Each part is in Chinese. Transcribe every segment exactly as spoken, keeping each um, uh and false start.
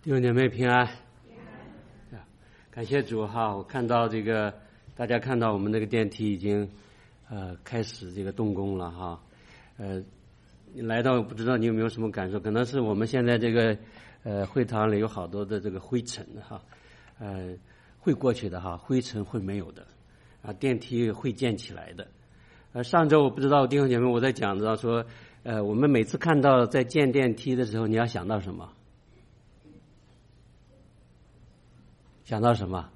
弟兄姐妹平安。感谢主哈！我看到这个，大家看到我们那个电梯已经呃开始这个动工了哈。呃，你来到不知道你有没有什么感受？可能是我们现在这个呃会堂里有好多的这个灰尘哈，呃会过去的哈，灰尘会没有的啊，电梯会建起来的。呃，上周我不知道弟兄姐妹我在讲到说，呃，我们每次看到在建电梯的时候，你要想到什么？想到什么？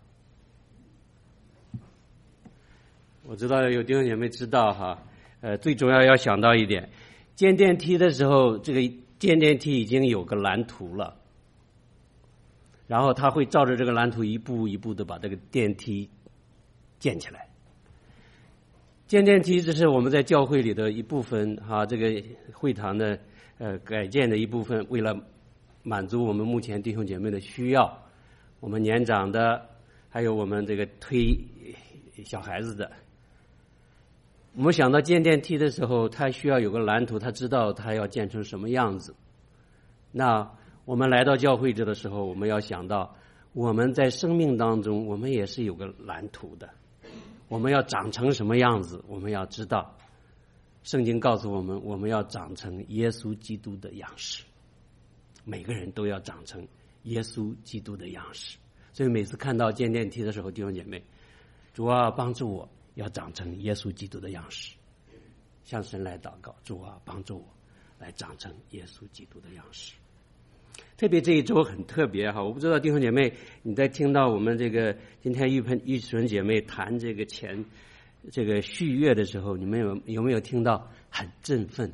我知道有弟兄姐妹知道哈，呃，最重要要想到一点，建电梯的时候，这个建电梯已经有个蓝图了，然后他会照着这个蓝图一步一步的把这个电梯建起来。建电梯这是我们在教会里的一部分哈，这个会堂的呃改建的一部分，为了满足我们目前弟兄姐妹的需要。我们年长的，还有我们这个推小孩子的，我们想到建电梯的时候，他需要有个蓝图，他知道他要建成什么样子。那我们来到教会这的时候，我们要想到我们在生命当中，我们也是有个蓝图的。我们要长成什么样子，我们要知道。圣经告诉我们，我们要长成耶稣基督的样式。每个人都要长成耶稣基督的样式，所以每次看到建电梯的时候，弟兄姐妹，主啊，帮助我要长成耶稣基督的样式，向神来祷告，主啊，帮助我来长成耶稣基督的样式。特别这一周很特别哈，我不知道弟兄姐妹，你在听到我们这个今天玉盆玉纯姐妹谈这个前这个续约的时候，你们有有没有听到很振奋？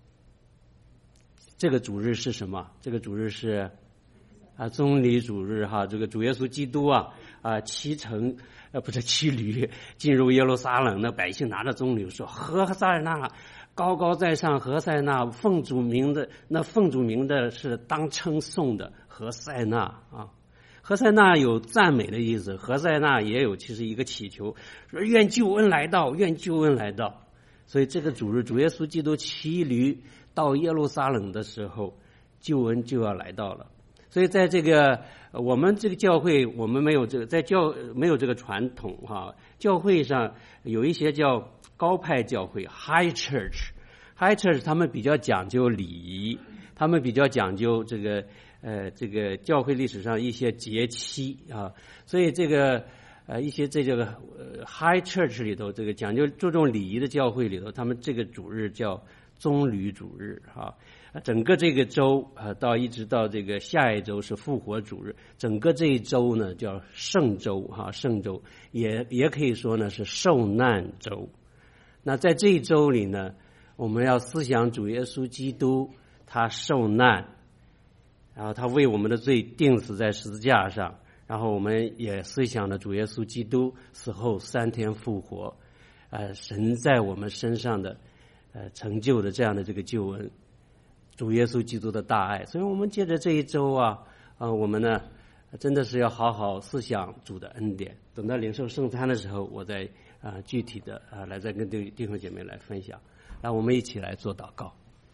这个主日是什么？这个主日是啊，棕榈主日哈，这个主耶稣基督啊啊骑乘呃不是骑驴进入耶路撒冷，那百姓拿着棕榈说：“何塞那高高在上，何塞那奉主名的，那奉主名的是当称颂的何塞那啊。”何塞那有赞美的意思，何塞那也有其实一个祈求，说愿救恩来到，愿救恩来到。所以这个主日，主耶稣基督骑驴到耶路撒冷的时候，救恩就要来到了。所以在这个我们这个教会，我们没有这个在教没有这个传统哈。教会上有一些叫高派教会 （High Church），High Church 他们比较讲究礼仪，他们比较讲究这个呃这个教会历史上一些节期啊。所以这个呃一些这个呃 High Church 里头，这个讲究注重礼仪的教会里头，他们这个主日叫棕榈主日哈。整个这个周啊，到一直到这个下一周是复活主日，整个这一周呢叫圣周哈，圣周也也可以说呢是受难周。那在这一周里呢，我们要思想主耶稣基督他受难，然后他为我们的罪钉死在十字架上，然后我们也思想了主耶稣基督死后三天复活，呃，神在我们身上的呃成就的这样的这个救恩。主耶稣基督的大爱，所以我们借着这一周啊，啊，我们呢真的是要好好思想主的恩典。等到领受圣餐的时候，我再啊具体的啊来再跟弟弟兄姐妹来分享。让我们一起来做祷告。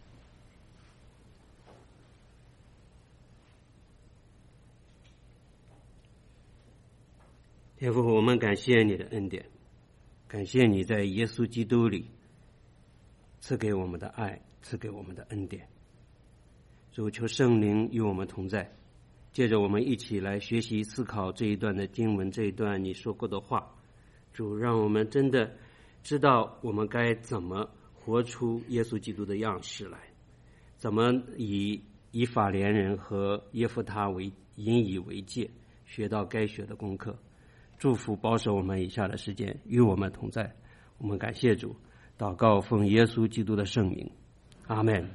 天父，我们感谢你的恩典，感谢你在耶稣基督里赐给我们的爱，赐给我们的恩典。主，求圣灵与我们同在，借着我们一起来学习思考这一段的经文，这一段你说过的话。主，让我们真的知道我们该怎么活出耶稣基督的样式来，怎么以以法莲人和耶夫他为引以为戒，学到该学的功课。祝福保守我们以下的时间，与我们同在。我们感谢主，祷告奉耶稣基督的圣名，阿们。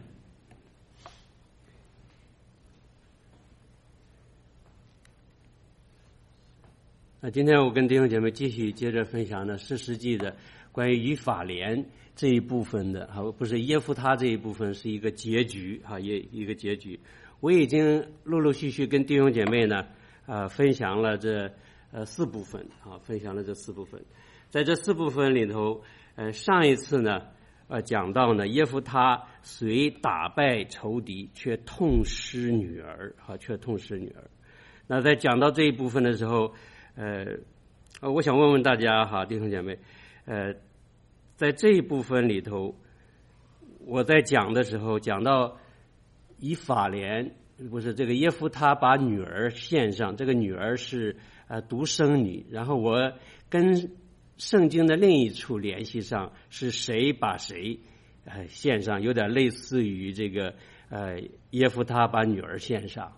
那今天我跟弟兄姐妹继续接着分享的是世纪的关于以法莲这一部分的，好，不是耶夫他这一部分是一个结局哈，也一个结局。我已经陆陆续续跟弟兄姐妹呢，呃，分享了这呃四部分啊，分享了这四部分。在这四部分里头，呃，上一次呢， 呃讲到呢，耶夫他虽打败仇敌，却痛失女儿，啊，却痛失女儿。那在讲到这一部分的时候，呃，我想问问大家哈，弟兄姐妹，呃，在这一部分里头，我在讲的时候讲到以法莲，不是这个耶夫他把女儿献上，这个女儿是呃独生女，然后我跟圣经的另一处联系上，是谁把谁呃献上，有点类似于这个呃耶夫他把女儿献上，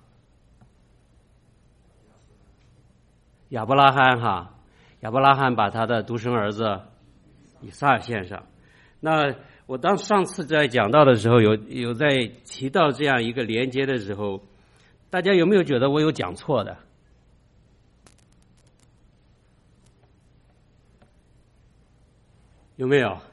亚伯拉罕哈，亚伯拉罕把他的独生儿子以撒献上。那我当上次在讲到的时候，有有在提到这样一个连接的时候，大家有没有觉得我有讲错的？有没有？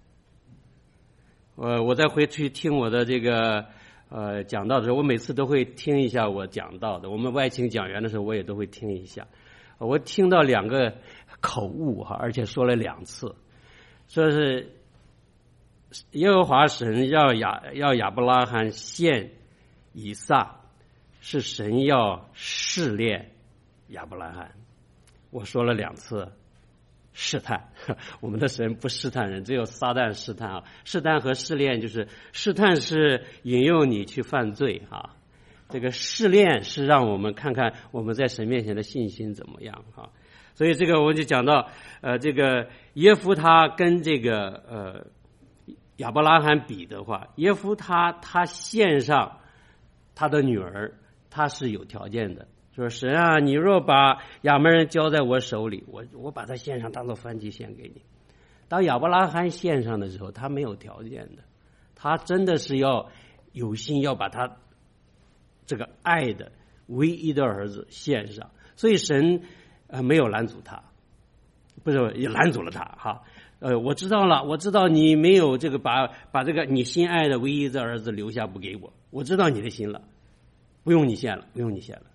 呃，我再回去听我的这个呃讲到的时候，我每次都会听一下我讲到的。我们外请讲员的时候，我也都会听一下。我听到两个口误哈，而且说了两次，说是耶和华神要亚要亚伯拉罕献以撒，是神要试炼亚伯拉罕。我说了两次试探，我们的神不试探人，只有撒旦试探啊。试探和试炼就是试探是引诱你去犯罪啊，这个试炼是让我们看看我们在神面前的信心怎么样啊。所以这个我就讲到呃这个耶夫他跟这个呃亚伯拉罕比的话，耶夫他他献上他的女儿，他是有条件的，说神啊，你若把亚扪人交在我手里，我我把他献上当做燔祭献给你。当亚伯拉罕献上的时候，他没有条件的，他真的是要有心要把他这个爱的唯一的儿子献上，所以神呃没有拦阻他，不是也拦阻了他哈。呃，我知道了，我知道你没有这个把把这个你心爱的唯一的儿子留下不给我，我知道你的心了，不用你献了，不用你献了。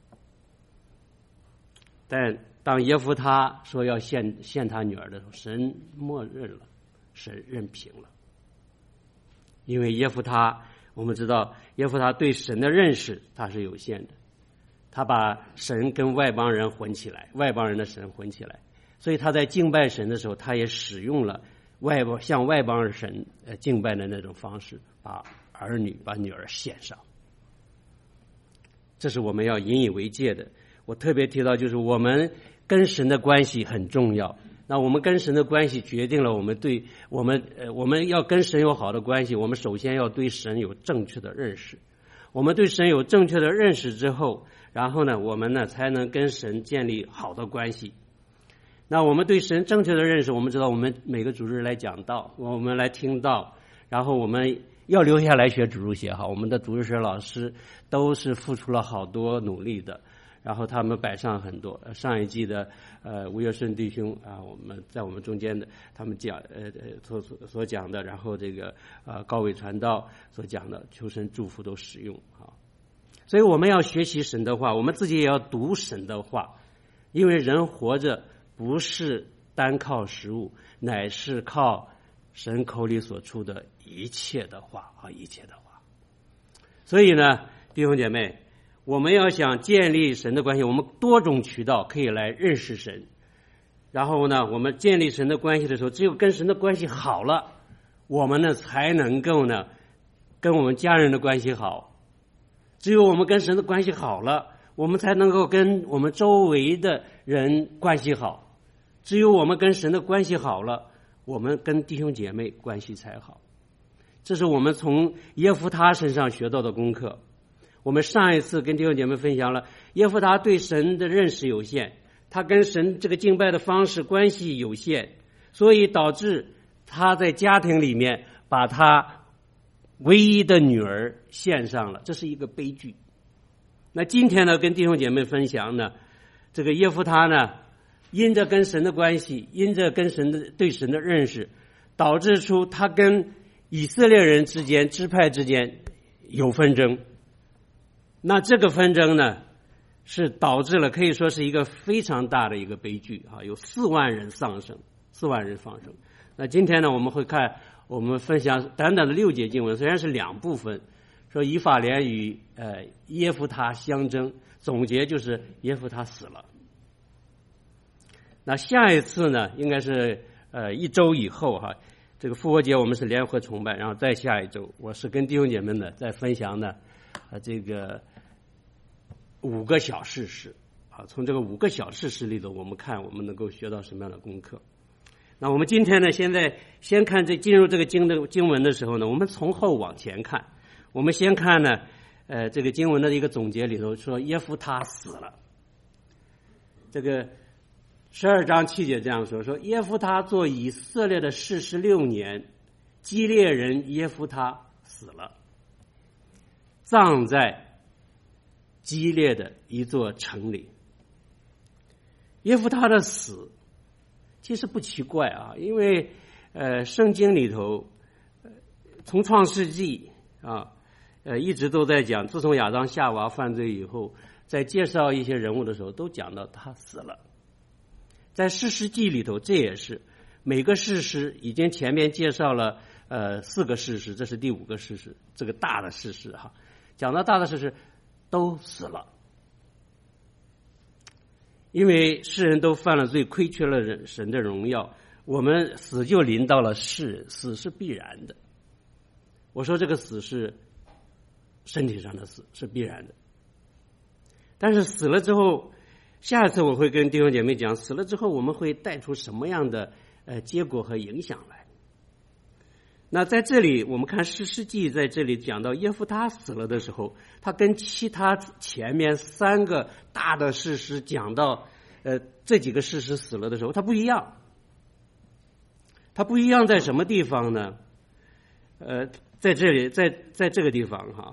但当耶夫他说要献献他女儿的时候，神默认了，神任凭了，因为耶夫他，我们知道耶夫他对神的认识他是有限的，他把神跟外邦人混起来，外邦人的神混起来。所以他在敬拜神的时候，他也使用了外邦向外邦神呃敬拜的那种方式，把儿女把女儿献上。这是我们要引以为戒的。我特别提到，就是我们跟神的关系很重要。那我们跟神的关系决定了我们对我们呃我们要跟神有好的关系，我们首先要对神有正确的认识。我们对神有正确的认识之后，然后呢，我们呢才能跟神建立好的关系。那我们对神正确的认识，我们知道我们每个主日来讲道，我们来听道，然后我们要留下来学主日学哈。我们的主日学老师都是付出了好多努力的，然后他们摆上很多。上一季的呃吴月顺弟兄啊，我们在我们中间的，他们讲呃所所讲的，然后这个呃高伟传道所讲的，求神祝福都使用啊。所以我们要学习神的话，我们自己也要读神的话，因为人活着不是单靠食物，乃是靠神口里所出的一切的话啊，一切的话。所以呢，弟兄姐妹，我们要想建立神的关系，我们多种渠道可以来认识神。然后呢，我们建立神的关系的时候，只有跟神的关系好了，我们呢才能够呢跟我们家人的关系好。只有我们跟神的关系好了，我们才能够跟我们周围的人关系好。只有我们跟神的关系好了，我们跟弟兄姐妹关系才好。这是我们从耶夫他身上学到的功课。我们上一次跟弟兄姐妹分享了，耶夫他对神的认识有限，他跟神这个敬拜的方式关系有限，所以导致他在家庭里面把他唯一的女儿献上了，这是一个悲剧。那今天呢，跟弟兄姐妹分享呢，这个耶夫他呢，因着跟神的关系，因着跟神的对神的认识，导致出他跟以色列人之间支派之间有纷争。那这个纷争呢，是导致了可以说是一个非常大的一个悲剧啊，有四万人丧生，四万人丧生。那今天呢，我们会看我们分享短短的六节经文，虽然是两部分，说以法莲与呃耶弗他相争，总结就是耶弗他死了。那下一次呢，应该是呃一周以后哈，这个复活节我们是联合崇拜，然后再下一周，我是跟弟兄姐妹呢在分享呢，呃这个五个小事实啊，从这个五个小事实里头，我们看我们能够学到什么样的功课。那我们今天呢，现在先看这进入这个经的经文的时候呢，我们从后往前看，我们先看呢，呃这个经文的一个总结里头说耶弗他死了，这个十二章七节这样说，说耶弗他做以色列的士师六年，基列人耶弗他死了，葬在基列的一座城里。耶弗他的死其实不奇怪啊，因为呃圣经里头从创世纪啊呃一直都在讲，自从亚当夏娃犯罪以后，在介绍一些人物的时候都讲到他死了。在士师记里头，这也是每个士师已经前面介绍了呃四个士师，这是第五个士师，这个大的士师哈，讲到大的士师都死了，因为世人都犯了罪，亏缺了神的荣耀，我们死就临到了世人，死是必然的。我说这个死是身体上的死，是必然的，但是死了之后，下一次我会跟弟兄姐妹讲，死了之后我们会带出什么样的呃结果和影响来。那在这里我们看士师记在这里讲到耶弗他死了的时候，他跟其他前面三个大的士师讲到呃这几个士师死了的时候，他不一样。他不一样在什么地方呢？呃在这里在在这个地方哈，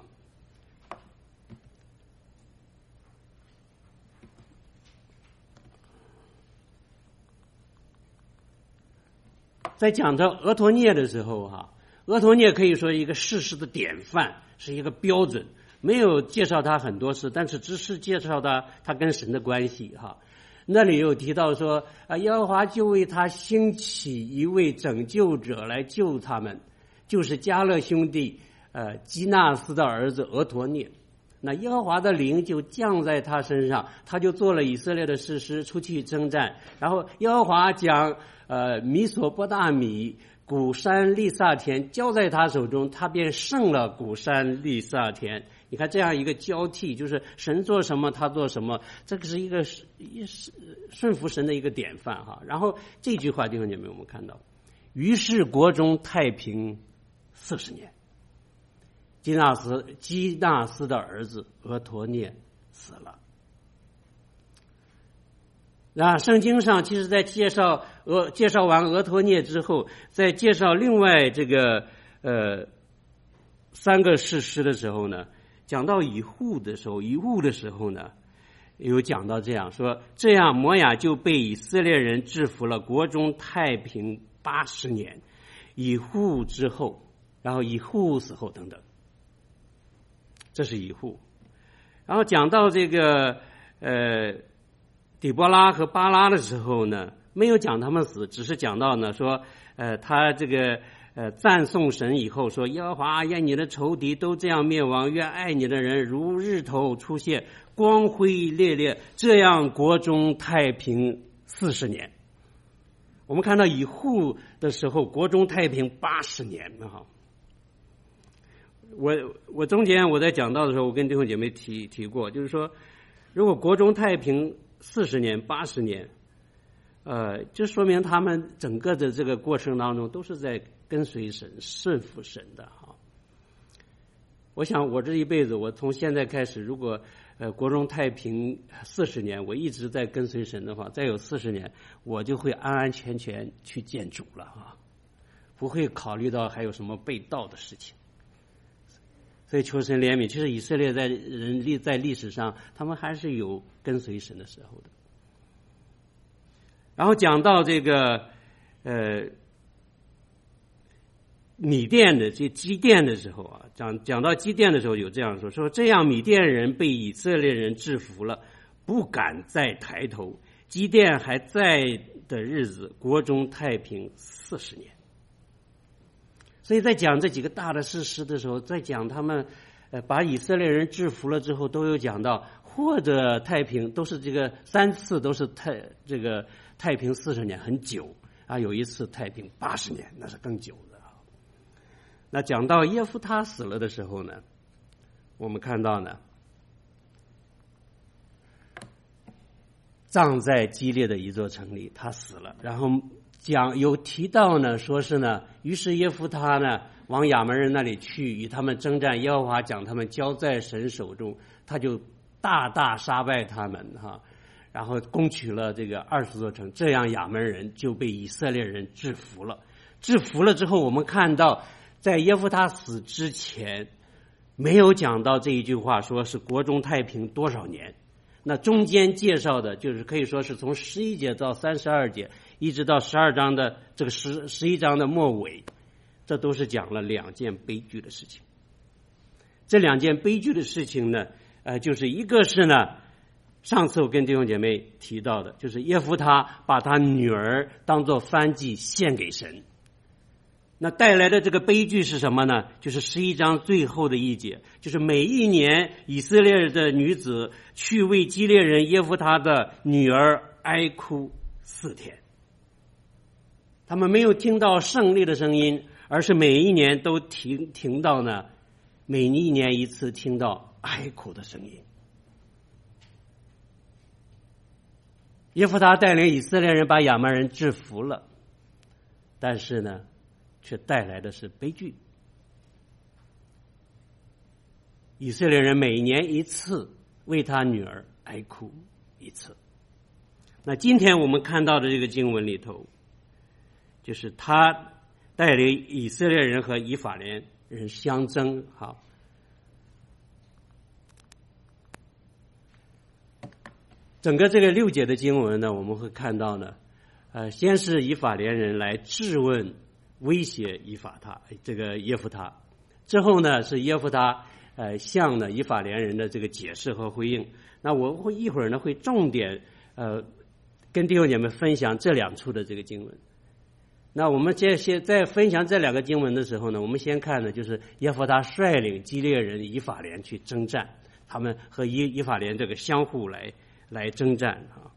在讲到俄陀涅的时候哈，俄陀涅可以说一个士师的典范，是一个标准，没有介绍他很多事，但是只是介绍他他跟神的关系哈。那里有提到说啊，耶和华就为他兴起一位拯救者来救他们，就是迦勒兄弟呃基纳斯的儿子俄陀涅。那耶和华的灵就降在他身上，他就做了以色列的士师，出去征战。然后耶和华将呃米索波大米、古山利萨田交在他手中，他便胜了古山利萨田。你看这样一个交替，就是神做什么他做什么，这个是一个顺服神的一个典范哈。然后这句话弟兄姐妹我们看到，于是国中太平四十年。基纳斯基纳斯的儿子俄陀涅死了。那圣经上其实在介绍俄介绍完俄陀涅之后，在介绍另外这个呃三个士师的时候呢，讲到以户的时候，以户的时候呢，有讲到这样说，这样摩亚就被以色列人制服了，国中太平八十年。以户之后，然后以户死后等等。这是以户。然后讲到这个呃底波拉和巴拉的时候呢，没有讲他们死，只是讲到呢说呃他这个呃赞颂神以后说，耶和华愿你的仇敌都这样灭亡，愿爱你的人如日头出现，光辉烈烈，这样国中太平四十年。我们看到以户的时候，国中太平八十年哈。我我中间我在讲到的时候，我跟弟兄姐妹提提过，就是说，如果国中太平四十年、八十年，呃，就说明他们整个的这个过程当中都是在跟随神、顺服神的哈。我想我这一辈子，我从现在开始，如果呃国中太平四十年，我一直在跟随神的话，再有四十年，我就会安安全全去见主了啊，不会考虑到还有什么被盗的事情。所以求神怜悯，其实以色列在人历在历史上，他们还是有跟随神的时候的。然后讲到这个呃米甸的这基甸的时候啊，讲讲到基甸的时候有这样说，说这样米甸人被以色列人制服了，不敢再抬头。基甸还在的日子，国中太平四十年。 所以在讲这几个大的事实的时候，在讲他们呃把以色列人制服了之后，都有讲到或者太平，都是这个三次都是太这个太平四十年，很久啊，有一次太平八十年，那是更久的啊。那讲到耶夫他死了的时候呢，我们看到呢，葬在基列的一座城里，他死了，然后讲有提到呢，说是呢，于是耶夫他呢往亚门人那里去，与他们征战，耶和华将他们交在神手中，他就大大杀败他们哈，然后攻取了这个二十座城，这样亚门人就被以色列人制服了。制服了之后，我们看到在耶夫他死之前没有讲到这一句话，说是国中太平多少年。那中间介绍的就是可以说是从十一节到三十二节，一直到十二章的这个十十一章的末尾，这都是讲了两件悲剧的事情。这两件悲剧的事情呢，呃，就是一个是呢，上次我跟弟兄姐妹提到的，就是耶夫他把他女儿当作燔祭献给神。那带来的这个悲剧是什么呢？就是十一章最后的一节，就是每一年以色列的女子去为基列人耶夫他的女儿哀哭四天。他们没有听到胜利的声音，而是每一年都听听到呢，每一年一次听到哀哭的声音。耶夫他带领以色列人把亚门人制服了，但是呢却带来的是悲剧。以色列人每年一次为他女儿哀哭一次。那今天我们看到的这个经文里头，就是他带领以色列人和以法莲人相争。好，整个这个六节的经文呢，我们会看到呢，呃，先是以法莲人来质问威胁以法他这个耶夫他，之后呢是耶夫他呃向呢以法莲人的这个解释和回应。那我会一会儿呢会重点呃跟弟兄姐妹分享这两处的这个经文。那我们这些在分享这两个经文的时候呢，我们先看呢就是耶夫他率领基列人以法莲去征战，他们和以以法莲这个相互来来征战啊。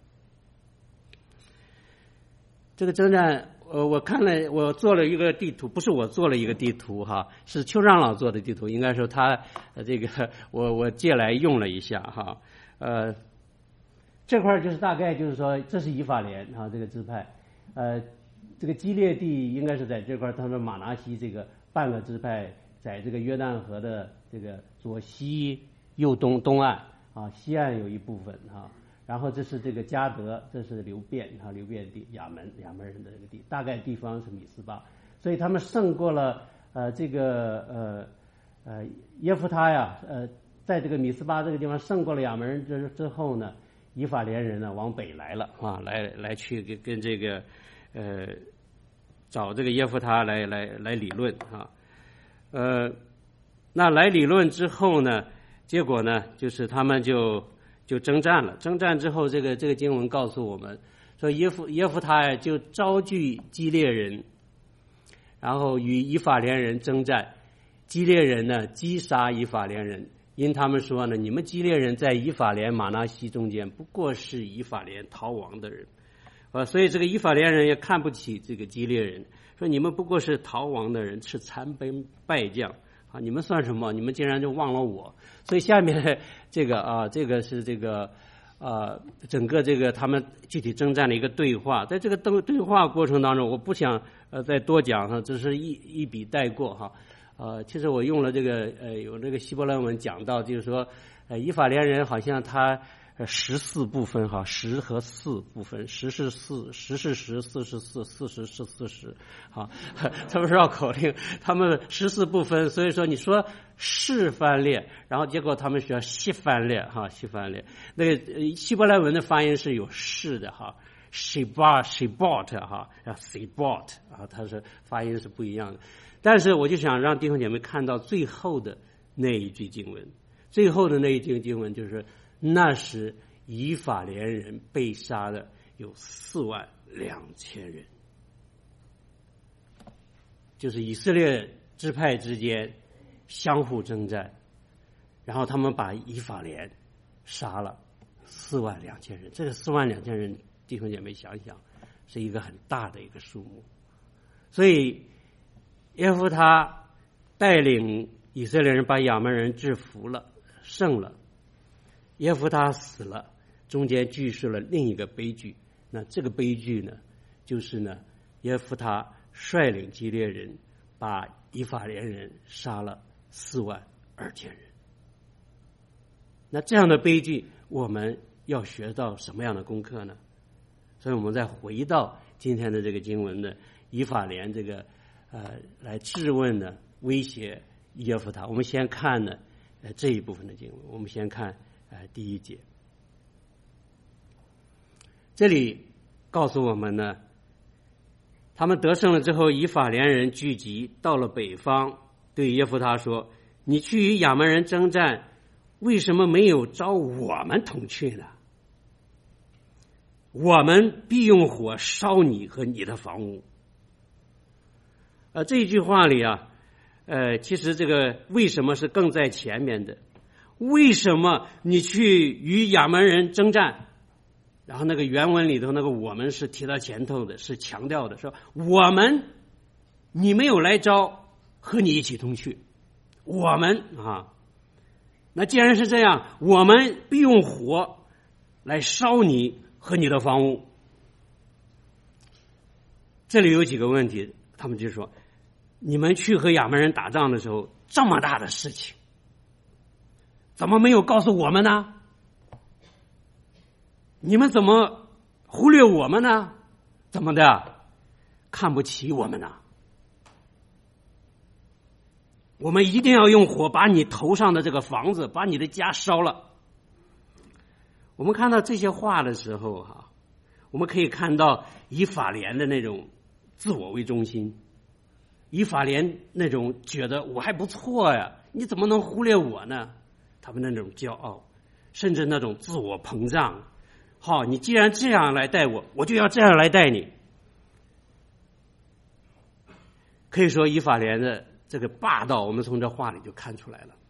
这个征战呃，我看了，我做了一个地图，不是我做了一个地图哈，是邱长老做的地图。应该说他呃这个我我借来用了一下哈，呃，这块就是大概就是说，这是以法莲哈这个支派，呃，这个基列地应该是在这块，他说马拿西这个半个支派在这个约旦河的这个左西右东东岸啊，西岸有一部分哈。然后这是这个迦德，这是流便啊，流便地亚门亚门人的这个地，大概地方是米斯巴，所以他们胜过了呃这个呃呃耶夫他呀，呃在这个米斯巴这个地方胜过了亚门人之之后呢，以法莲人呢往北来了啊，来来去跟跟这个呃找这个耶夫他来来来理论啊，呃那来理论之后呢，结果呢就是他们就。就征战了，征战之后，这个这个经文告诉我们说，耶夫耶夫他就招聚基列人，然后与以法莲人征战。基列人呢击杀以法莲人，因他们说呢，你们基列人在以法莲马拿西中间，不过是以法莲逃亡的人，啊，所以这个以法莲人也看不起这个基列人，说你们不过是逃亡的人，是残兵败将。啊，你们算什么？你们竟然就忘了我！所以下面这个啊，这个是这个啊，整个这个他们具体征战的一个对话。在这个对对话过程当中，我不想呃再多讲哈，只是一一笔带过哈。呃，其实我用了这个呃有这个希伯来文讲到，就是说呃以法莲人好像他十四部分哈，十和四部分，十是四，十是十，四是四，四十是四十，好，他们是绕口令，他们十四部分，所以说你说是翻列，然后结果他们需要西翻列哈，西翻列，那个希伯来文的发音是有是的哈 ，she bought she bought 哈 ，she bought 啊，它是发音是不一样的，但是我就想让弟兄姐妹看到最后的那一句经文，最后的那一句经文就是。那时以法莲人被杀的有四万两千人，就是以色列支派之间相互征战，然后他们把以法莲杀了四万两千人。这个四万两千人，弟兄姐妹想一想，是一个很大的一个数目。所以耶弗他带领以色列人把亚扪人制服了，胜了。耶弗他死了，中间叙述了另一个悲剧。那这个悲剧呢，就是呢，耶弗他率领基列人把以法莲人杀了四万二千人。那这样的悲剧，我们要学到什么样的功课呢？所以我们再回到今天的这个经文的以法莲这个呃来质问呢，威胁耶弗他。我们先看呢呃这一部分的经文，我们先看呃第一节。这里告诉我们呢，他们得胜了之后，以法莲人聚集到了北方，对耶弗他说：“你去与亚扪人征战，为什么没有招我们同去呢？我们必用火烧你和你的房屋。”呃，这一句话里啊，呃，其实这个为什么是更在前面的？为什么你去与亚扪人征战？然后那个原文里头那个我们是提到前头的，是强调的，说我们你没有来招，和你一起同去。我们啊，那既然是这样，我们必用火来烧你和你的房屋。这里有几个问题，他们就说，你们去和亚扪人打仗的时候，这么大的事情，怎么没有告诉我们呢？你们怎么忽略我们呢？怎么的？看不起我们呢？我们一定要用火把你头上的这个房子，把你的家烧了。我们看到这些话的时候哈，我们可以看到以法莲的那种自我为中心，以法莲那种觉得我还不错呀，你怎么能忽略我呢？他们那种骄傲，甚至那种自我膨胀。好，你既然这样来待我，我就要这样来待你。可以说以法莲的这个霸道，我们从这话里就看出来了。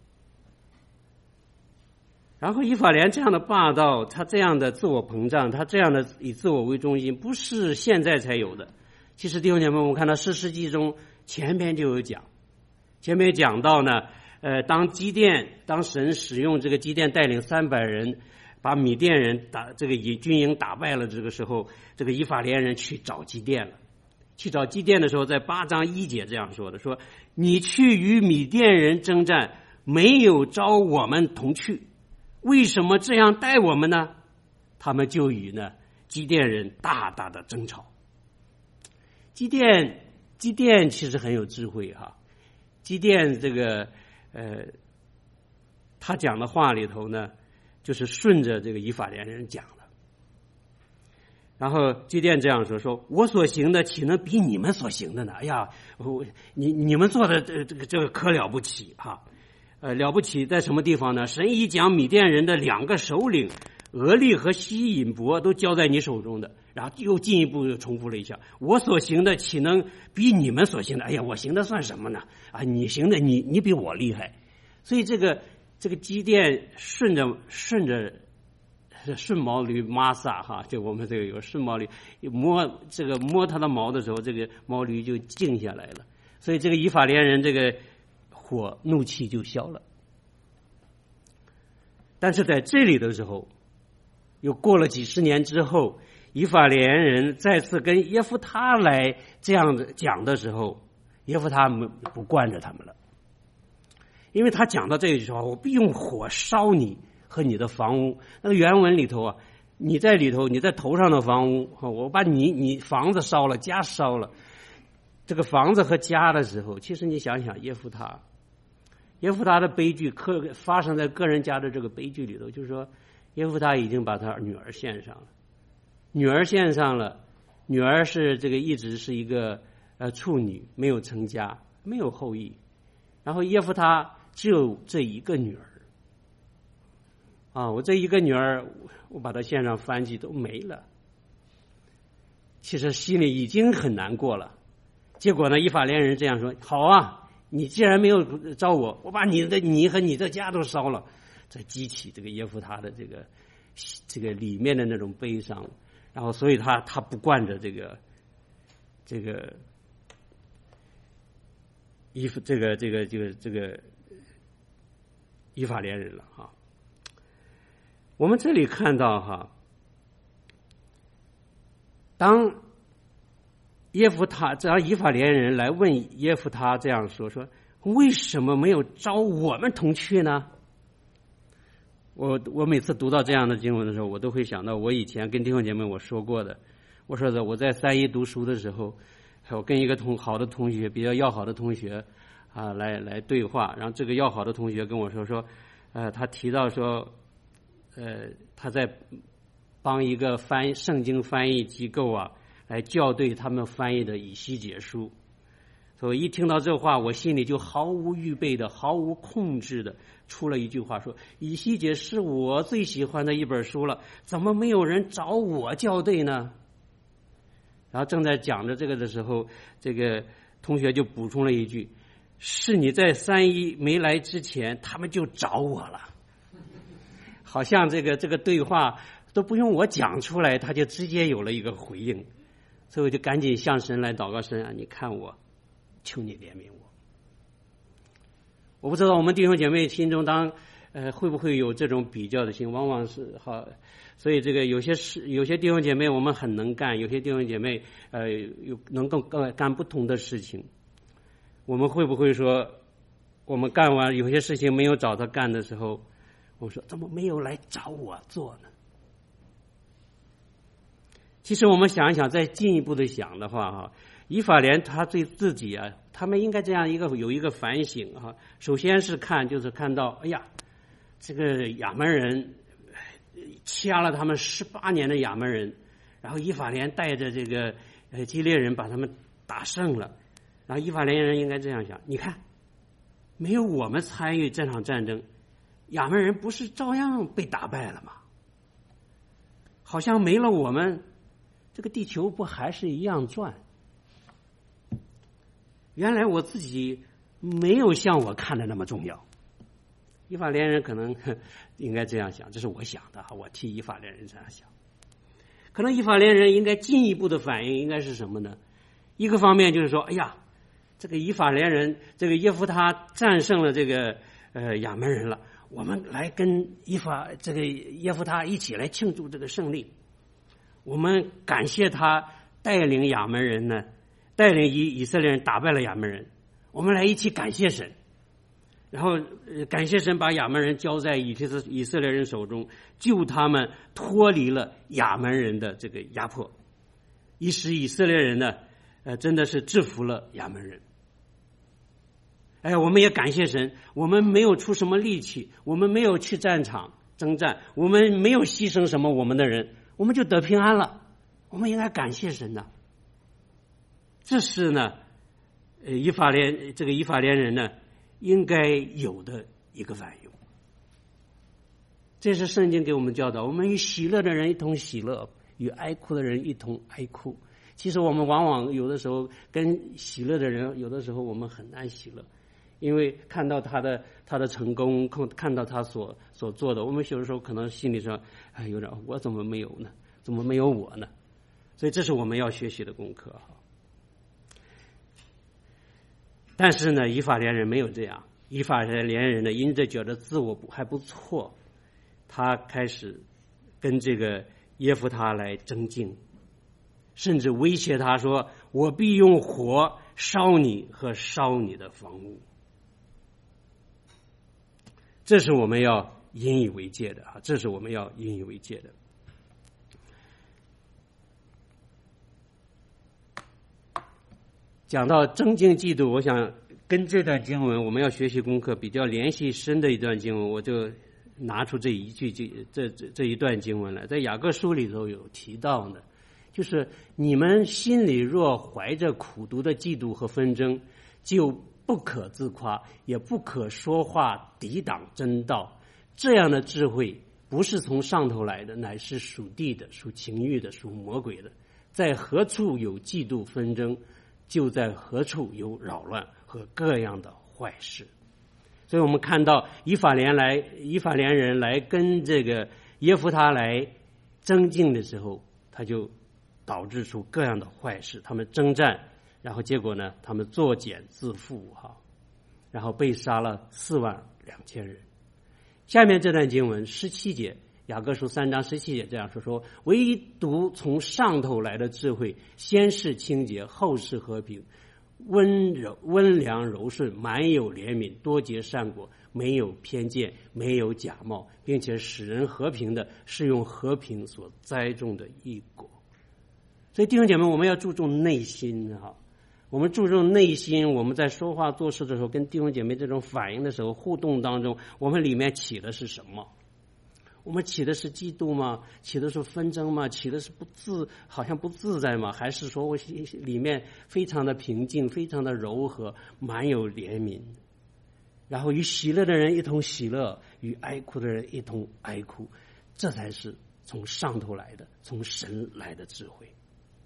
然后以法莲这样的霸道，他这样的自我膨胀，他这样的以自我为中心，不是现在才有的。其实弟兄姐妹，我们看到士师记中前边就有讲，前面讲到呢，呃，当基甸，当神使用这个基甸带领三百人把米甸人打这个以军营打败了，这个时候，这个以法莲人去找基甸了。去找基甸的时候，在八章一节这样说的：说你去与米甸人征战，没有招我们同去，为什么这样待我们呢？他们就与呢基甸人大大的争吵。基甸，基甸其实很有智慧哈。基甸这个呃，他讲的话里头呢，就是顺着这个以法莲人讲的。然后基甸这样说：说我所行的岂能比你们所行的呢？哎呀，我你你们做的这这个这个可了不起哈、啊！呃，了不起在什么地方呢？神已将米甸人的两个首领俄利和西引伯都交在你手中的。然后又进一步又重复了一下：我所行的岂能比你们所行的？哎呀，我行的算什么呢？啊，你行的你你比我厉害。所以这个这个基甸顺着顺着顺毛驴玛撒哈，就我们这个有顺毛驴摸这个摸它的毛的时候，这个毛驴就静下来了。所以这个以法莲人这个火怒气就消了。但是在这里的时候，又过了几十年之后，以法莲人再次跟耶弗他来这样的讲的时候，耶弗他不惯着他们了，因为他讲到这一句话：我必用火烧你和你的房屋。那个原文里头啊，你在里头，你在头上的房屋，我把你你房子烧了，家烧了。这个房子和家的时候，其实你想想耶弗他，耶弗他的悲剧可发生在个人家的这个悲剧里头，就是说耶弗他已经把他女儿献上了。女儿献上了，女儿是这个一直是一个呃处女，没有成家，没有后裔。然后耶弗他只有这一个女儿，啊，我这一个女儿，我把她献上燔祭都没了。其实心里已经很难过了。结果呢，以法莲人这样说：好啊， 你既然没有招我，我把你的你和你的家都烧了。这激起这个耶夫他的这个这个里面的那种悲伤，然后所以他他不惯着这个这个以这个这个这个这个以法莲人了哈。我们这里看到哈，当耶夫他这样以法莲人来问耶夫他这样说说，为什么没有招我们同去呢？我我每次读到这样的经文的时候，我都会想到我以前跟弟兄姐妹我说过的，我说的我在三一读书的时候，我跟一个同好的同学，比较要好的同学啊来来对话，然后这个要好的同学跟我说说，呃，他提到说，呃，他在帮一个翻圣经翻译机构啊来校对他们翻译的以西结书。所以一听到这话，我心里就毫无预备的、毫无控制的出了一句话说：以西结是我最喜欢的一本书了，怎么没有人找我校对呢？然后正在讲着这个的时候，这个同学就补充了一句：是你在三一没来之前，他们就找我了。好像这个这个对话都不用我讲出来，他就直接有了一个回应。所以我就赶紧向神来祷告，神啊，你看我，求你怜悯我。我不知道我们弟兄姐妹心中当呃会不会有这种比较的心，往往是好，所以这个有些事，有些弟兄姐妹我们很能干，有些弟兄姐妹呃有能够干不同的事情，我们会不会说，我们干完有些事情没有找他干的时候，我说怎么没有来找我做呢？其实我们想一想，再进一步的想的话哈，以法莲他对自己啊，他们应该这样一个有一个反省哈。首先是看，就是看到，哎呀，这个亚门人欺压了他们十八年的亚门人，然后以法莲带着这个呃基列人把他们打胜了，然后以法莲人应该这样想：你看，没有我们参与这场战争，亚门人不是照样被打败了吗？好像没了我们，这个地球不还是一样转？原来我自己没有像我看的那么重要。以法莲人可能应该这样想，这是我想的，我替以法莲人这样想。可能以法莲人应该进一步的反应应该是什么呢？一个方面就是说，哎呀，这个以法莲人，这个耶夫他战胜了这个呃亚门人了，我们来跟以法这个耶夫他一起来庆祝这个胜利。我们感谢他带领亚门人呢，带领以以色列人打败了亚门人，我们来一起感谢神，然后感谢神把亚门人交在以色以色列人手中，救他们脱离了亚门人的这个压迫，以使以色列人呢，呃，真的是制服了亚门人。哎，我们也感谢神，我们没有出什么力气，我们没有去战场征战，我们没有牺牲什么我们的人，我们就得平安了。我们应该感谢神的。这是呢，呃，以法莲这个以法莲人呢，应该有的一个反应。这是圣经给我们教导，我们与喜乐的人一同喜乐，与哀哭的人一同哀哭。其实我们往往有的时候跟喜乐的人，有的时候我们很难喜乐，因为看到他的他的成功，看到他所所做的，我们有的时候可能心里上哎有点，我怎么没有呢？怎么没有我呢？所以这是我们要学习的功课。但是呢，以法莲人没有这样，以法莲人呢，因着觉得自我还不错，他开始跟这个耶夫他来争竞，甚至威胁他说：“我必用火烧你和烧你的房屋。”这是我们要引以为戒的啊！这是我们要引以为戒的。讲到争竞嫉妒，我想跟这段经文我们要学习功课比较联系深的一段经文，我就拿出这一句这这这这一段经文来，在雅各书里头有提到的，就是你们心里若怀着苦毒的嫉妒和纷争，就不可自夸，也不可说话抵挡真道。这样的智慧不是从上头来的，乃是属地的，属情欲的，属魔鬼的。在何处有嫉妒纷争，就在何处有扰乱和各样的坏事。所以我们看到以法莲来以法莲人来跟这个耶弗他来争竞的时候，他就导致出各样的坏事。他们征战，然后结果呢，他们作茧自缚哈，然后被杀了四万两千人。下面这段经文十七节，雅各书三章十七节这样说：说唯独从上头来的智慧，先是清洁，后是和平，温柔温良柔顺，满有怜悯，多结善果，没有偏见，没有假冒，并且使人和平的是用和平所栽种的义果。所以弟兄姐妹，我们要注重内心哈。我们注重内心，我们在说话做事的时候，跟弟兄姐妹这种反应的时候，互动当中，我们里面起的是什么？我们起的是嫉妒吗？起的是纷争吗？起的是不自，好像不自在吗？还是说我里面非常的平静，非常的柔和，满有怜悯，然后与喜乐的人一同喜乐，与哀哭的人一同哀哭，这才是从上头来的，从神来的智慧。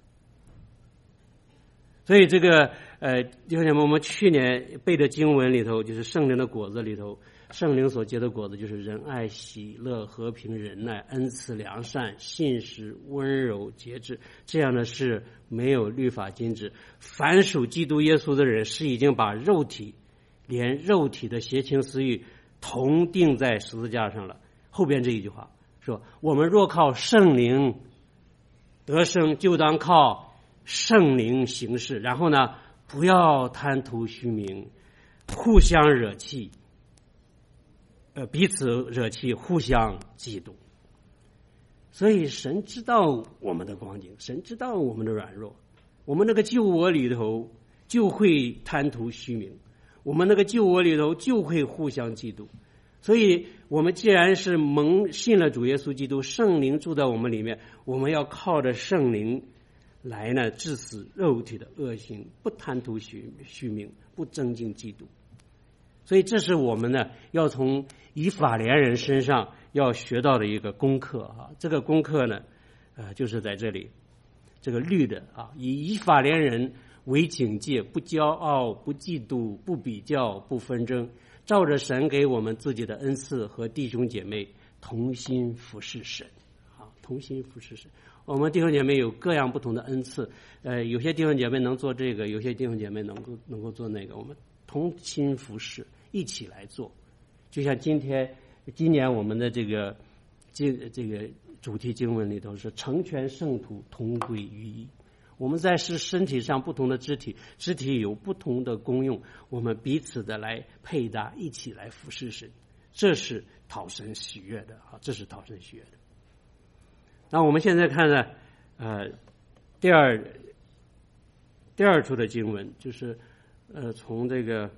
所以这个呃，弟兄姐妹，我们去年背的经文里头，就是圣灵的果子里头，圣灵所结的果子就是仁爱、喜乐、和平、忍耐、恩慈、良善、信实、温柔、节制，这样的事没有律法禁止。凡属基督耶稣的人，是已经把肉体连肉体的邪情私欲同钉在十字架上了。后边这一句话说：我们若靠圣灵得生，就当靠圣灵行事。然后呢，不要贪图虚名，互相惹气，呃，彼此惹气，互相嫉妒。所以神知道我们的光景，神知道我们的软弱，我们那个旧我里头就会贪图虚名，我们那个旧我里头就会互相嫉妒。所以我们既然是蒙信了主耶稣基督，圣灵住在我们里面，我们要靠着圣灵来呢，致死肉体的恶行，不贪图虚虚名，不争竞嫉妒。所以这是我们呢要从以法莲人身上要学到的一个功课啊。这个功课呢，呃，就是在这里，这个律的啊，以以法莲人为警戒，不骄傲，不嫉妒，不比较，不纷争，照着神给我们自己的恩赐和弟兄姐妹同心服侍神啊，同心服侍神。我们弟兄姐妹有各样不同的恩赐，呃，有些弟兄姐妹能做这个，有些弟兄姐妹能够能够做那个，我们同心服侍，一起来做。就像今天今年我们的这个这这个主题经文里头是成全圣徒，同归于一。我们在是身体上不同的肢体，肢体有不同的功用，我们彼此的来配搭，一起来服侍神，这是讨神喜悦的啊，这是讨神喜悦的。那我们现在看呢，呃，第二第二处的经文就是呃，从这个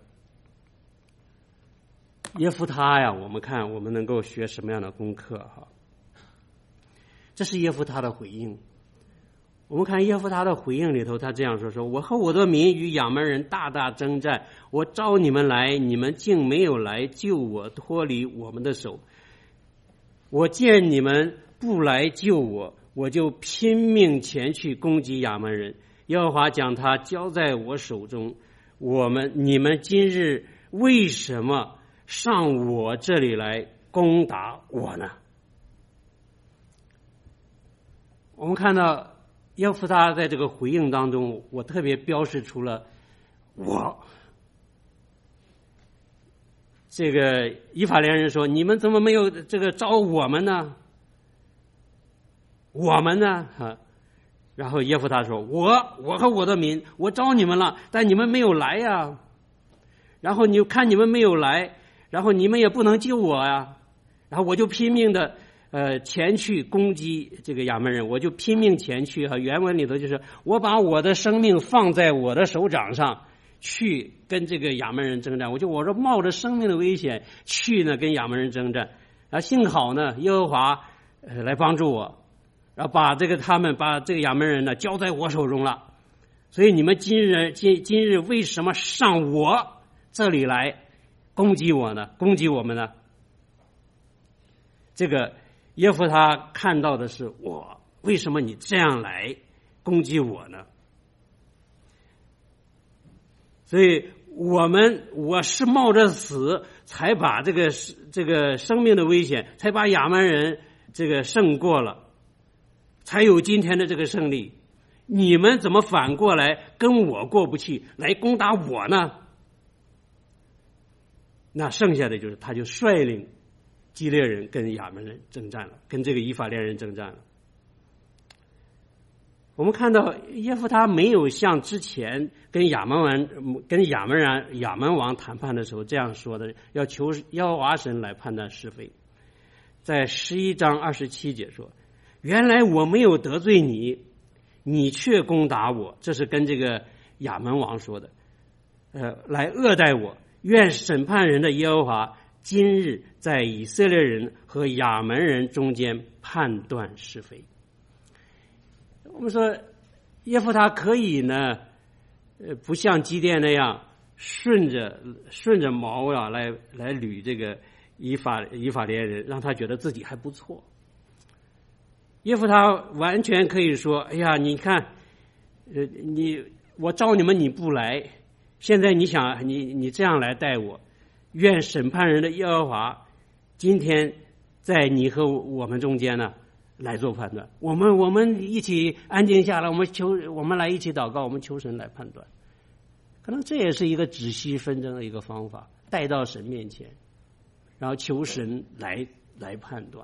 耶弗他呀，我们看我们能够学什么样的功课哈？这是耶弗他的回应。我们看耶弗他的回应里头，他这样说：说我和我的民与亚扪人大大征战，我召你们来，你们竟没有来救我，脱离我们的手。我见你们不来救我，我就拼命前去攻击亚扪人。耶和华将他交在我手中。我们你们今日为什么上我这里来攻打我呢？我们看到耶弗他在这个回应当中，我特别标示出了我。这个以法莲人说：你们怎么没有这个招我们呢？我们呢？啊，然后耶弗他说：我我和我的民，我招你们了，但你们没有来呀。然后你看你们没有来，然后你们也不能救我呀。然后我就拼命的呃前去攻击这个亚扪人，我就拼命前去哈。原文里头就是我把我的生命放在我的手掌上，去跟这个亚扪人征战。我就我说冒着生命的危险去呢跟亚扪人征战啊，幸好呢耶和华呃来帮助我。然后把这个他们把这个亚扪人呢交在我手中了，所以你们今日今今日为什么上我这里来攻击我呢？攻击我们呢？这个耶弗他看到的是我，为什么你这样来攻击我呢？所以我们我是冒着死才把这个这个生命的危险，才把亚扪人这个胜过了，才有今天的这个胜利。你们怎么反过来跟我过不去，来攻打我呢？那剩下的就是他就率领基列人跟亚扪人征战了，跟这个以法莲人征战了。我们看到耶弗他没有像之前跟亚扪王跟亚扪人亚扪王谈判的时候这样说的，要求耶和华神来判断是非。在十一章二十七节说，原来我没有得罪你，你却攻打我，这是跟这个亚扪王说的，呃，来恶待我。愿审判人的耶和华今日在以色列人和亚扪人中间判断是非。我们说耶弗他可以呢，呃，不像基甸那样顺着顺着毛啊来来捋这个以法以法莲人，让他觉得自己还不错。耶弗他完全可以说：“哎呀，你看，呃，你我招你们你不来，现在你想你你这样来待我，愿审判人的耶和华今天在你和我们中间呢来做判断。我们我们一起安静下来，我们求我们来一起祷告，我们求神来判断。可能这也是一个止息纷争的一个方法，带到神面前，然后求神来来判断。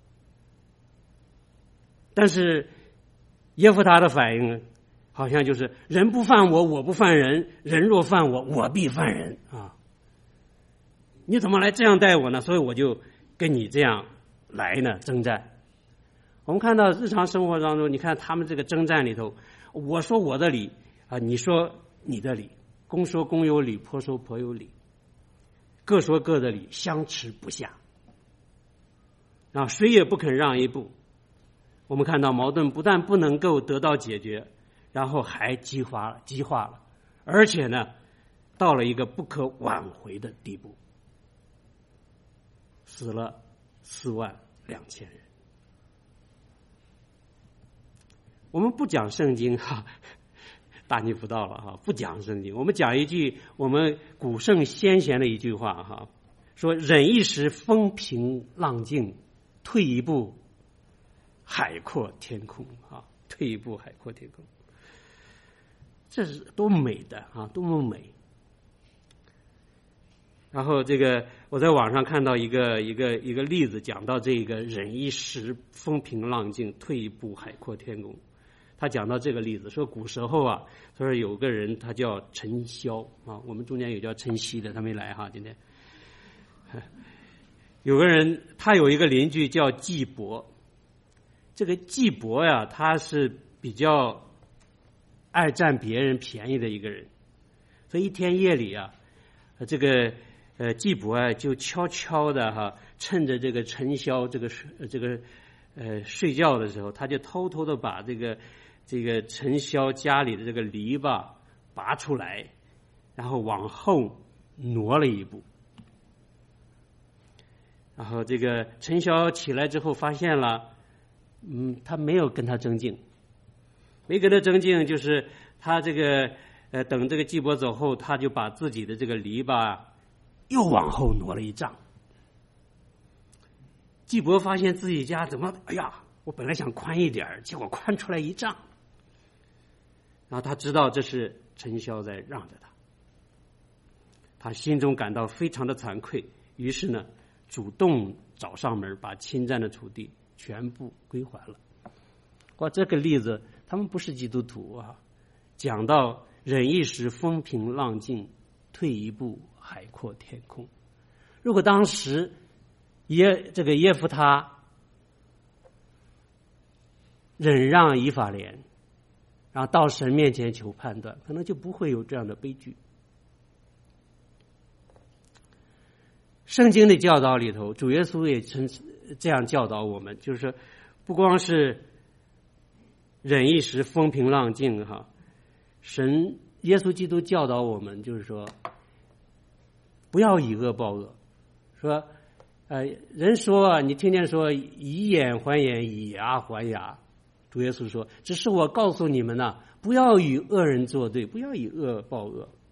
但是耶弗他的反应好像就是人不犯我，我不犯人，人若犯我，我必犯人啊！你怎么来这样待我呢？所以我就跟你这样来呢征战。我们看到日常生活当中，你看他们这个征战里头，我说我的理啊，你说你的理，公说公有理，婆说婆有理，各说各的理，相持不下，啊，谁也不肯让一步。我们看到矛盾不但不能够得到解决，然后还激化了激化了，而且呢到了一个不可挽回的地步，死了四万两千人。我们不讲圣经哈，大逆不道了哈，不讲圣经，我们讲一句我们古圣先贤的一句话哈，说忍一时风平浪静，退一步海阔天空啊！退一步海阔天空，这是多美的啊，多么美！然后这个我在网上看到一个一个一个例子，讲到这个忍一时风平浪静，退一步海阔天空。他讲到这个例子，说古时候啊，他说有个人他叫陈霄啊，我们中间有叫陈曦的，他没来哈，今天。有个人他有一个邻居叫季伯。这个季伯呀，他是比较爱占别人便宜的一个人，所以一天夜里啊，这个呃季伯啊就悄悄的哈，趁着这个陈霄这个这个呃睡觉的时候，他就偷偷的把这个这个陈霄家里的这个篱笆拔出来，然后往后挪了一步，然后这个陈霄起来之后发现了。嗯，他没有跟他争竞，没跟他争竞，就是他这个呃，等这个季伯走后，他就把自己的这个篱笆又往后挪了一丈。季伯发现自己家怎么，哎呀，我本来想宽一点，结果宽出来一丈。然后他知道这是陈霄在让着他，他心中感到非常的惭愧，于是呢，主动找上门，把侵占的土地全部归还了。哇，这个例子他们不是基督徒啊，讲到忍一时风平浪静，退一步海阔天空。如果当时耶这个耶弗他忍让以法莲，然后到神面前求判断，可能就不会有这样的悲剧。圣经的教导里头，主耶稣也曾这样教导我们，就是说不光是忍一时风平浪静哈，神耶稣基督教导我们，就是说不要以恶报恶。说呃，人说啊，你听见说以眼还眼，以牙还牙，主耶稣说，只是我告诉你们呢、啊，不要与恶人作对，不要以恶报恶。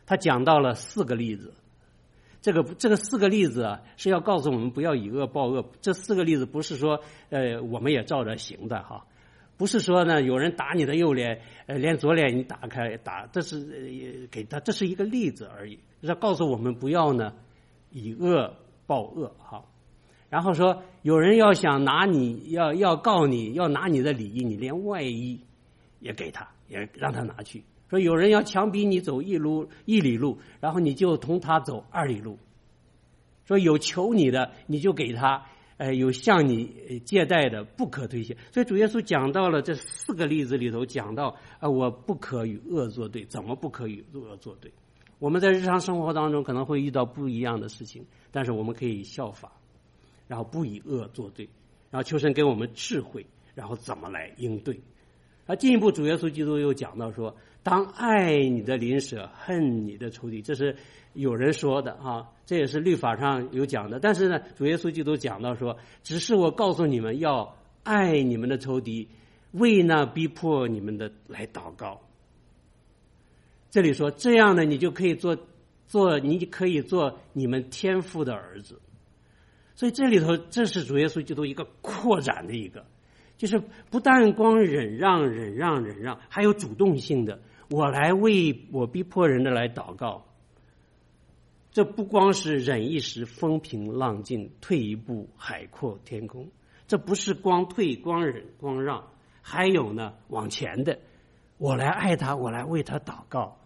他讲到了四个例子。这个这个四个例子啊，是要告诉我们不要以恶报恶。这四个例子不是说呃我们也照着行的哈，不是说呢有人打你的右脸，呃连左脸你打开打，这是、呃、给他这是一个例子而已，是要告诉我们不要呢以恶报恶哈。然后说有人要想拿你要要告你要拿你的礼衣，你连外衣也给他，也让他拿去。说有人要强逼你走一路一里路，然后你就同他走二里路。说有求你的你就给他，呃，有向你借贷的不可推卸。所以主耶稣讲到了这四个例子里头，讲到啊、呃，我不可与恶作对，怎么不可与恶作对？我们在日常生活当中可能会遇到不一样的事情，但是我们可以效法，然后不以恶作对，然后求神给我们智慧，然后怎么来应对。而进一步主耶稣基督又讲到说，当爱你的邻舍，恨你的仇敌，这是有人说的啊，这也是律法上有讲的。但是呢，主耶稣基督讲到说，只是我告诉你们要爱你们的仇敌，为那逼迫你们的来祷告。这里说这样呢，你就可以做做，你可以做你们天父的儿子。所以这里头，这是主耶稣基督一个扩展的一个。就是不但光忍让忍让忍让，还有主动性的，我来为我逼迫人的来祷告。这不光是忍一时风平浪静，退一步海阔天空，这不是光退光忍光让，还有呢往前的，我来爱他，我来为他祷告。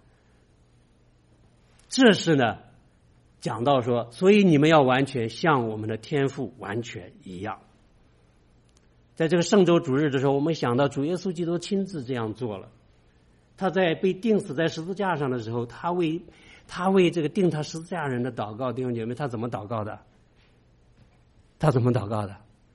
这是呢讲到说，所以你们要完全像我们的天父完全一样。在这个圣周主日的时候，我们想到主耶稣基督亲自这样做了。他在被钉死在十字架上的时候，他为他为这个钉他十字架人的祷告，弟兄姐妹，他怎么祷告的？他怎么祷告的？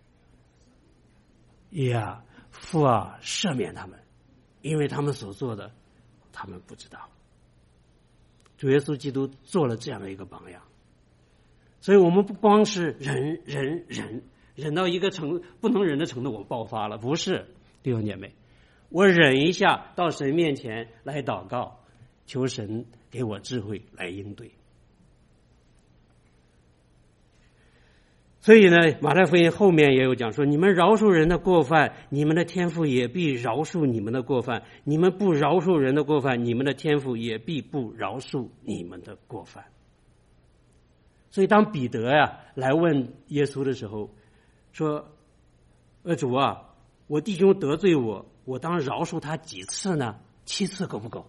呀，父啊，赦免他们，因为他们所做的，他们不知道。主耶稣基督做了这样的一个榜样，所以我们不光是忍忍忍。忍到一个程不能忍的程度，我爆发了，不是，弟兄姐妹，我忍一下，到神面前来祷告，求神给我智慧来应对。所以呢，马太福音后面也有讲说，你们饶恕人的过犯，你们的天父也必饶恕你们的过犯；你们不饶恕人的过犯，你们的天父也必不饶恕你们的过犯。所以当彼得呀来问耶稣的时候，说，呃，主啊，我弟兄得罪我，我当饶恕他几次呢？七次够不够？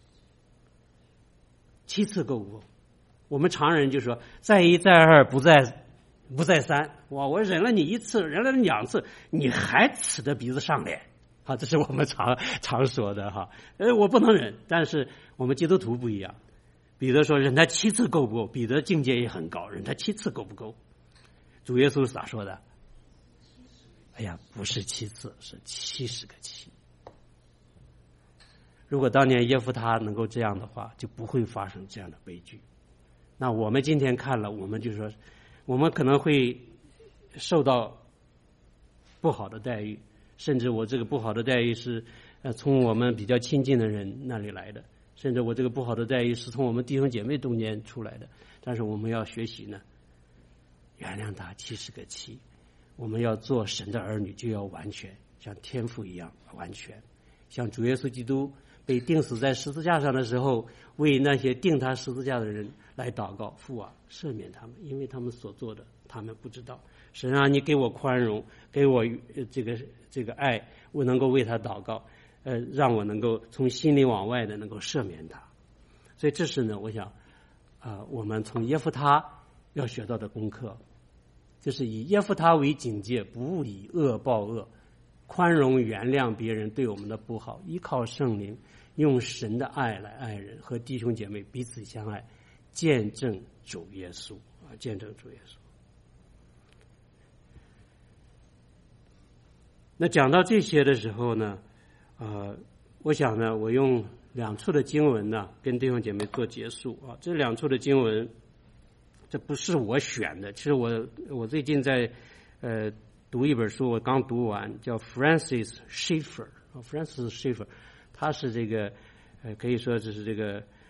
七次够不够？我们常人就说，再一再二不再不再三。哇，我忍了你一次，忍了你两次，你还呲着鼻子上脸啊！这是我们常常说的哈。呃，我不能忍，但是我们基督徒不一样。彼得说忍他七次够不够？彼得境界也很高，忍他七次够不够？主耶稣是咋说的？哎呀，不是七次，是七十个七。如果当年耶夫他能够这样的话，就不会发生这样的悲剧。那我们今天看了，我们就说，我们可能会受到不好的待遇，甚至我这个不好的待遇是呃从我们比较亲近的人那里来的，甚至我这个不好的待遇是从我们弟兄姐妹中间出来的。但是我们要学习呢，原谅他七十个七。我们要做神的儿女，就要完全像天父一样完全，像主耶稣基督被钉死在十字架上的时候，为那些钉他十字架的人来祷告，父啊，赦免他们，因为他们所做的他们不知道。神啊，你给我宽容，给我这个这个爱，我能够为他祷告，呃，让我能够从心里往外的能够赦免他。所以这是呢，我想啊、呃，我们从耶夫他要学到的功课。就是以耶夫他为警戒，不以恶报恶，宽容原谅别人对我们的不好，依靠圣灵，用神的爱来爱人，和弟兄姐妹彼此相爱，见证主耶稣啊，见证主耶稣。那讲到这些的时候呢，呃，我想呢，我用两处的经文呢，跟弟兄姐妹做结束啊。这两处的经文，这不是我选的，其实我我最近在呃读一本书，我刚读完，叫 Francis Schaeffer 啊 ，Francis Schaeffer， 他是这个呃可以说这是这个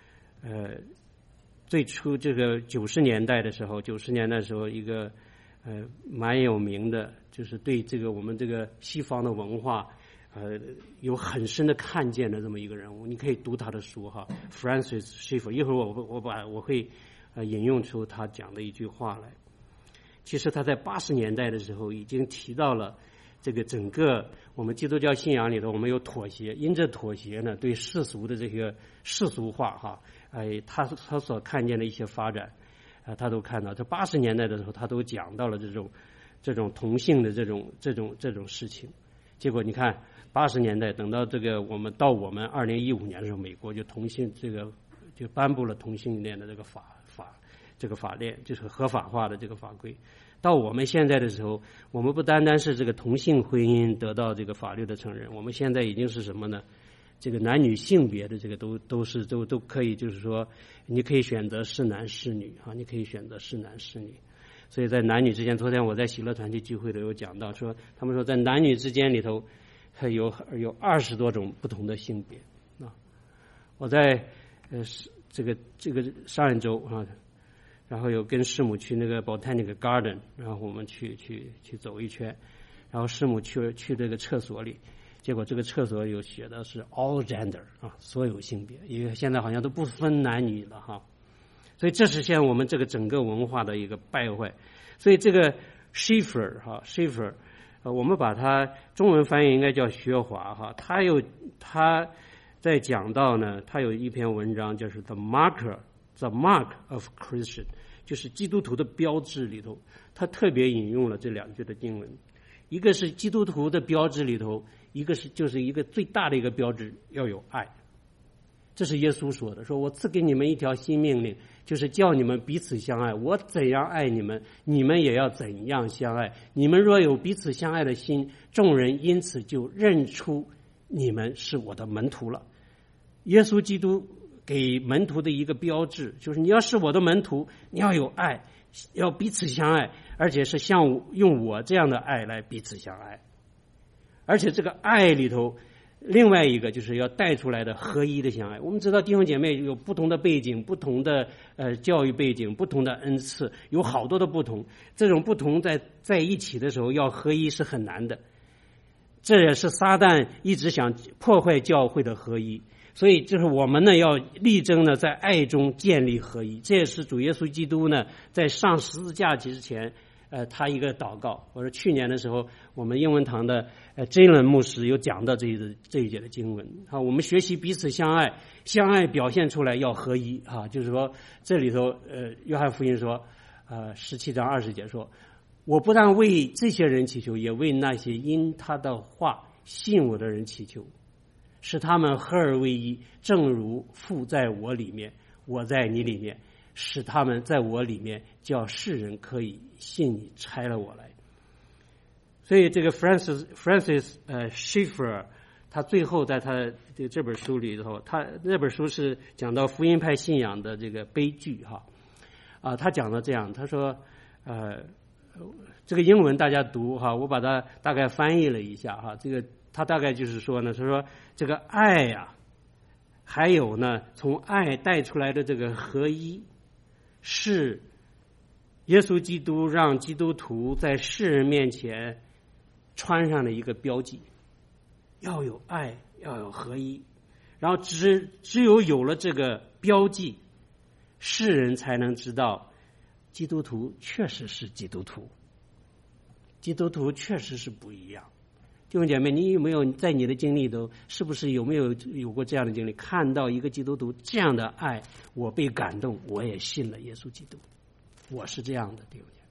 呃，最初这个九十年代的时候，九十年代的时候，一个呃蛮有名的，就是对这个我们这个西方的文化，呃，有很深的看见的这么一个人物。你可以读他的书哈 ，Francis Schaeffer。一会儿我我把我会呃引用出他讲的一句话来。其实他在八十年代的时候已经提到了这个整个我们基督教信仰里头，我们有妥协，因着妥协呢，对世俗的这个世俗化哈，哎，他他所看见的一些发展，啊、呃，他都看到。在八十年代的时候，他都讲到了这种这种同性的这种这种这种事情。结果你看，八十年代等到这个我们到我们二零一五年的时候，美国就同性这个就颁布了同性恋的这个法法。这个法令就是合法化的这个法规，到我们现在的时候，我们不单单是这个同性婚姻得到这个法律的承认，我们现在已经是什么呢？这个男女性别的这个都都是都都可以，就是说你可以选择是男是女啊，你可以选择是男是女。所以在男女之间，昨天我在喜乐团体聚会里有讲到说，他们说在男女之间里头还有有二十多种不同的性别啊。我在呃这个这个上一周啊。然后有跟师母去那个 Botanic Garden， 然后我们去去去走一圈，然后师母去去这个厕所里，结果这个厕所有写的是 all gender 啊，所有性别，因为现在好像都不分男女了哈，所以这是现在我们这个整个文化的一个败坏。所以这个 Schaeffer 哈 Schaeffer， 呃，我们把它中文翻译应该叫薛华哈，他有他在讲到呢，他有一篇文章就是 The Marker。The mark of Christian， 就是基督徒的标志里头，他特别引用了这两句的经文。一个是基督徒的标志里头，一个是就是一个最大的一个标志，要有爱。这是耶稣说的，说我赐给你们一条新命令，就是叫你们彼此相爱。我怎样爱你们，你们也要怎样相爱。你们若有彼此相爱的心，众人因此就认出你们是我的门徒了。耶稣基督给门徒的一个标志，就是你要是我的门徒，你要有爱，要彼此相爱，而且是像用我这样的爱来彼此相爱。而且这个爱里头，另外一个就是要带出来的合一的相爱。我们知道弟兄姐妹有不同的背景，不同的呃教育背景，不同的恩赐，有好多的不同。这种不同在在一起的时候，要合一是很难的。这也是撒旦一直想破坏教会的合一。所以就是我们呢要力争呢在爱中建立合一，这也是主耶稣基督呢在上十字架之前，呃，他一个祷告。我说去年的时候，我们英文堂的呃真人牧师有讲到这一这一节的经文啊，我们学习彼此相爱，相爱表现出来要合一啊，就是说这里头呃约翰福音说，呃十七章二十节说，我不但为这些人祈求，也为那些因他的话信我的人祈求。使他们合而为一，正如父在我里面，我在你里面，使他们在我里面，叫世人可以信你差了我来。所以这个 Francis Francis 呃 Schaeffer， 他最后在他这这本书里头，他那本书是讲到福音派信仰的这个悲剧哈啊，他讲到这样，他说呃这个英文大家读哈，我把它大概翻译了一下哈，这个。他大概就是说呢，他说这个爱呀、啊，还有呢，从爱带出来的这个合一，是耶稣基督让基督徒在世人面前穿上的一个标记，要有爱，要有合一，然后只只有有了这个标记，世人才能知道基督徒确实是基督徒，基督徒确实是不一样。弟兄姐妹，你有没有在你的经历中，是不是有没有有过这样的经历？看到一个基督徒这样的爱，我被感动，我也信了耶稣基督，我是这样的，弟兄姐妹。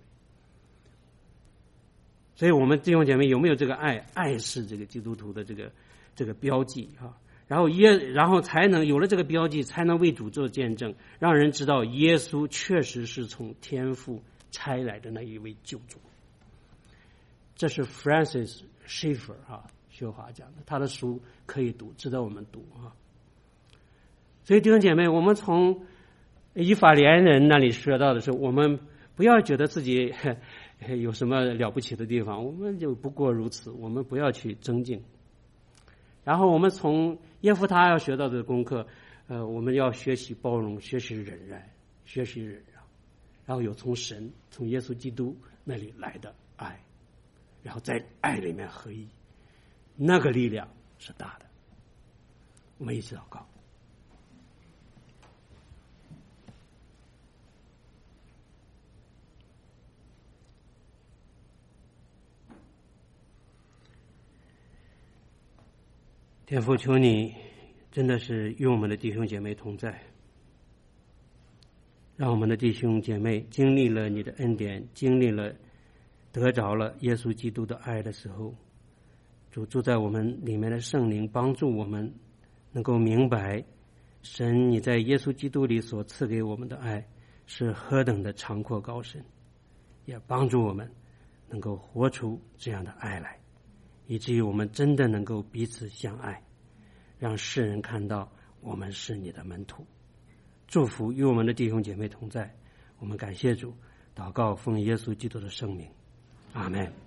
所以我们弟兄姐妹有没有这个爱？爱是这个基督徒的这个这个标记啊，然后耶，然后才能有了这个标记，才能为主做见证，让人知道耶稣确实是从天父差来的那一位救主。这是 Francis Schaeffer 啊，薛华讲的，他的书可以读，值得我们读啊。所以弟兄姐妹，我们从以法莲人那里学到的是，我们不要觉得自己有什么了不起的地方，我们就不过如此，我们不要去增进。然后我们从耶夫他要学到的功课， 呃，我们要学习包容，学习忍耐，学习忍让，然后有从神、从耶稣基督那里来的爱，然后在爱里面合一，那个力量是大的。我们一起祷告。天父，求你真的是与我们的弟兄姐妹同在，让我们的弟兄姐妹经历了你的恩典，经历了得着了耶稣基督的爱的时候，主住在我们里面的圣灵帮助我们能够明白神你在耶稣基督里所赐给我们的爱是何等的长阔高深，也帮助我们能够活出这样的爱来，以至于我们真的能够彼此相爱，让世人看到我们是你的门徒。祝福与我们的弟兄姐妹同在，我们感谢主，祷告奉耶稣基督的圣名，阿们。